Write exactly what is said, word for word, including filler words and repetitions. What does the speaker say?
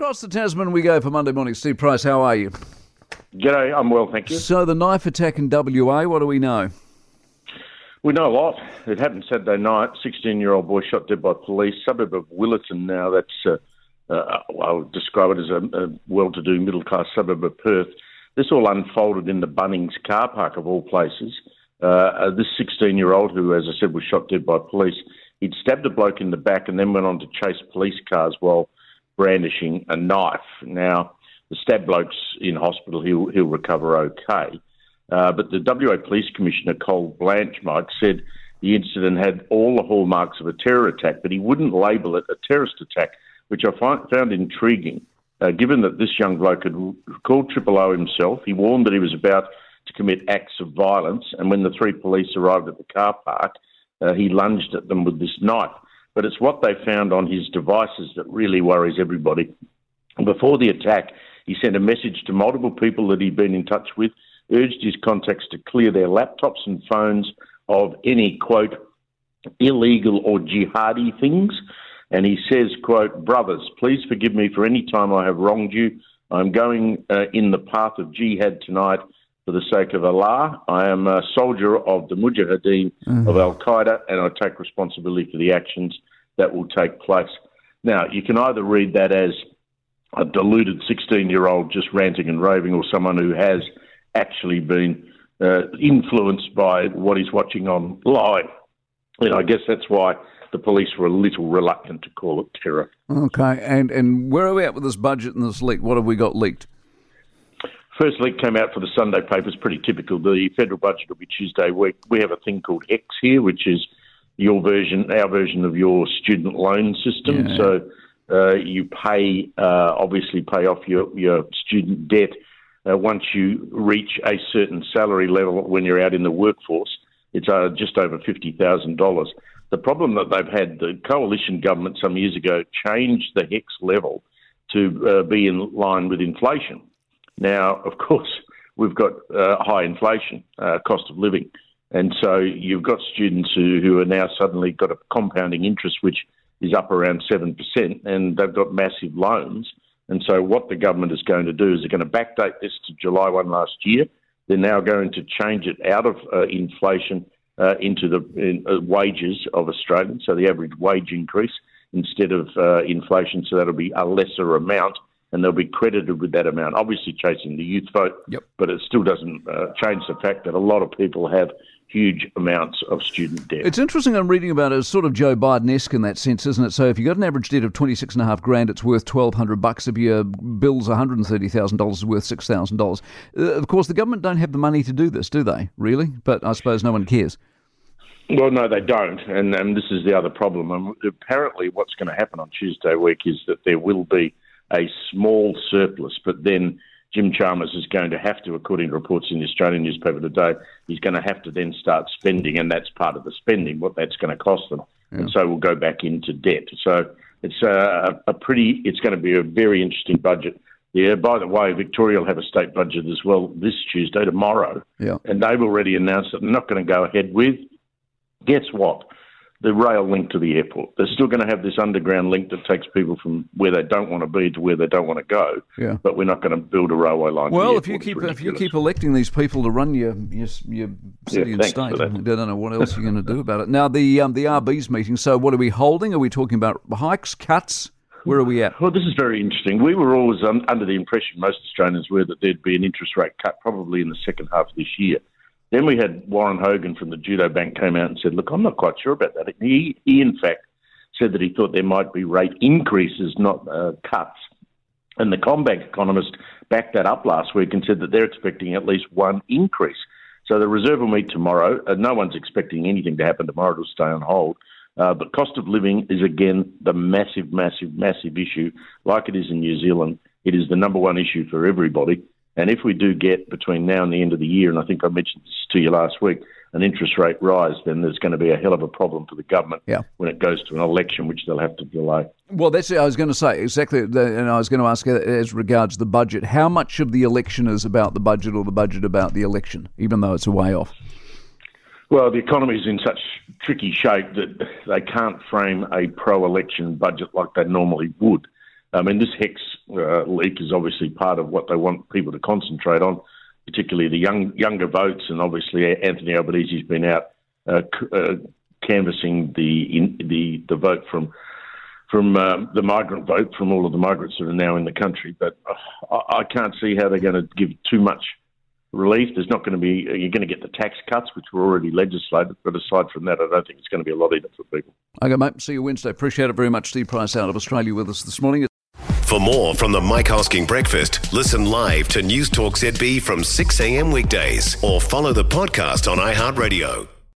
Across the Tasman we go for Monday morning. Steve Price, how are you? G'day, I'm well, thank you. So the knife attack in W A, what do we know? We know a lot. It happened Saturday night. sixteen-year-old boy shot dead by police, suburb of Willetton now. That's, uh, uh, I'll describe it as a, a well-to-do middle-class suburb of Perth. This all unfolded in the Bunnings car park, of all places. Uh, uh, this sixteen-year-old, who, as I said, was shot dead by police, he'd stabbed a bloke in the back and then went on to chase police cars while brandishing a knife. Now, the stab bloke's in hospital. He'll, he'll recover okay. Uh, but the W A Police Commissioner, Cole Blanche, Mike, said the incident had all the hallmarks of a terror attack, but he wouldn't label it a terrorist attack, which I find, found intriguing, uh, given that this young bloke had called Triple O himself. He warned that he was about to commit acts of violence, and when the three police arrived at the car park, uh, he lunged at them with this knife. But it's what they found on his devices that really worries everybody. Before the attack, he sent a message to multiple people that he'd been in touch with, urged his contacts to clear their laptops and phones of any, quote, illegal or jihadi things. And he says, quote, brothers, please forgive me for any time I have wronged you. I'm going uh, in the path of jihad tonight for the sake of Allah. I am a soldier of the Mujahideen mm-hmm. of Al-Qaeda, and I take responsibility for the actions that will take place. Now, you can either read that as a deluded sixteen-year-old just ranting and raving, or someone who has actually been uh, influenced by what he's watching online. And I guess that's why the police were a little reluctant to call it terror. Okay, and, and where are we at with this budget and this leak? What have we got leaked? First leak came out for the Sunday papers, pretty typical. The federal budget will be Tuesday week. We have a thing called H E C here, which is your version, our version of your student loan system. Yeah. So uh, you pay, uh, obviously pay off your, your student debt Uh, once you reach a certain salary level when you're out in the workforce. It's uh, just over fifty thousand dollars. The problem that they've had, the coalition government some years ago changed the H E C level to uh, be in line with inflation. Now, of course, we've got uh, high inflation, uh, cost of living. And so you've got students who, who are now suddenly got a compounding interest, which is up around seven percent, and they've got massive loans. And so what the government is going to do is they're going to backdate this to July first last year. They're now going to change it out of uh, inflation uh, into the in, uh, wages of Australians, so the average wage increase instead of uh, inflation, so that'll be a lesser amount, and they'll be credited with that amount, obviously chasing the youth vote, yep. but it still doesn't uh, change the fact that a lot of people have huge amounts of student debt. It's interesting, I'm reading about it, it's sort of Joe Biden-esque in that sense, isn't it? So if you've got an average debt of twenty-six and a half grand, it's worth twelve hundred bucks. If your bill's one hundred thirty thousand dollars, it's worth six thousand dollars. Uh, of course, the government don't have the money to do this, do they? Really? But I suppose no one cares. Well, no, they don't, and, and this is the other problem. And apparently what's going to happen on Tuesday week is that there will be a small surplus, but then Jim Chalmers is going to have to, according to reports in the Australian newspaper today, he's going to have to then start spending, and that's part of the spending, what that's going to cost them. Yeah. And so we'll go back into debt. So it's a, a pretty, it's going to be a very interesting budget. Yeah, by the way, Victoria will have a state budget as well this Tuesday, tomorrow. Yeah. And they've already announced that they're not going to go ahead with, guess what? The rail link to the airport. They're still going to have this underground link that takes people from where they don't want to be to where they don't want to go. Yeah. But we're not going to build a railway line. Well, to the if you airport. keep if you keep electing these people to run your your, your city yeah, and state, I don't know what else you're going to do about it. Now the um, the R B's meeting. So what are we holding? Are we talking about hikes, cuts? Where are we at? Well, this is very interesting. We were always um, under the impression, most Australians were, that there'd be an interest rate cut probably in the second half of this year. Then we had Warren Hogan from the Judo Bank came out and said, look, I'm not quite sure about that. He, he in fact, said that he thought there might be rate increases, not uh, cuts. And the CommBank economist backed that up last week and said that they're expecting at least one increase. So the Reserve will meet tomorrow. Uh, no one's expecting anything to happen tomorrow. It'll stay on hold. Uh, but cost of living is, again, the massive, massive, massive issue. Like it is in New Zealand, it is the number one issue for everybody. And if we do get between now and the end of the year, and I think I mentioned this to you last week, an interest rate rise, then there's going to be a hell of a problem for the government yeah. when it goes to an election, which they'll have to delay. Well, that's what I was going to say, exactly, and I was going to ask as regards the budget, how much of the election is about the budget or the budget about the election, even though it's a way off? Well, the economy is in such tricky shape that they can't frame a pro-election budget like they normally would. I mean, this H E C uh, leak is obviously part of what they want people to concentrate on, particularly the young younger votes. And obviously Anthony Albanese's been out uh, c- uh, canvassing the in, the the vote from from uh, the migrant vote from all of the migrants that are now in the country. But uh, I, I can't see how they're going to give too much relief. There's not going to be, you're going to get the tax cuts, which were already legislated, but aside from that, I don't think it's going to be a lot either for people. Okay, mate, see you Wednesday. Appreciate it very much. Steve Price out of Australia with us this morning. For more from the Mike Hosking Breakfast, listen live to News Talk Z B from six a.m. weekdays or follow the podcast on iHeartRadio.